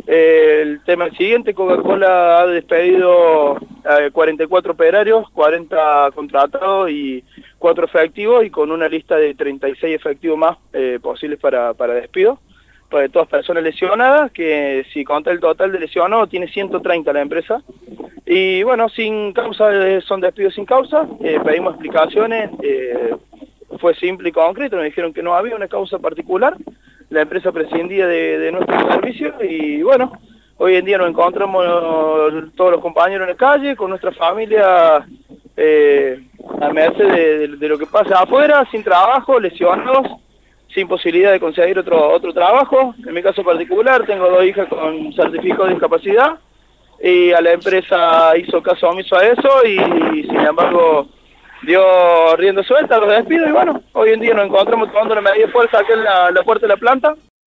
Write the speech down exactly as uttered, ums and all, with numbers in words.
Eh, el tema siguiente, Coca-Cola ha despedido eh, cuarenta y cuatro operarios, cuarenta contratados y cuatro efectivos, y con una lista de treinta y seis efectivos más eh, posibles para, para despido, para todas personas lesionadas, que si conta el total de lesionados tiene ciento treinta la empresa. Y bueno, sin causa, son despidos sin causa, eh, pedimos explicaciones, eh, fue simple y concreto, nos dijeron que no había una causa particular, la empresa prescindía de, de nuestros servicios, y bueno, hoy en día nos encontramos todos los compañeros en la calle, con nuestra familia eh, a merced de, de, de lo que pasa afuera, sin trabajo, lesionados, sin posibilidad de conseguir otro, otro trabajo. En mi caso particular, tengo dos hijas con certificado de discapacidad, y a la empresa hizo caso omiso a eso, y, y sin embargo dio rienda suelta, los despidos, y bueno, hoy en día nos encontramos tomando una medida de fuerza acá en la, la puerta de la planta,